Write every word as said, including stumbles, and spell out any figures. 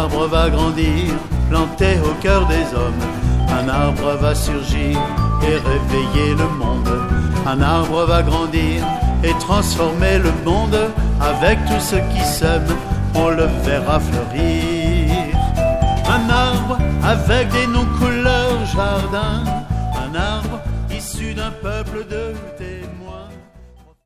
arbre va grandir, planté au cœur des hommes. Un arbre va surgir et réveiller le monde. Un arbre va grandir et transformer le monde. Avec tout ce qui sème, on le verra fleurir. Un arbre avec des noms couleur jardin. Un arbre issu d'un peuple de thé.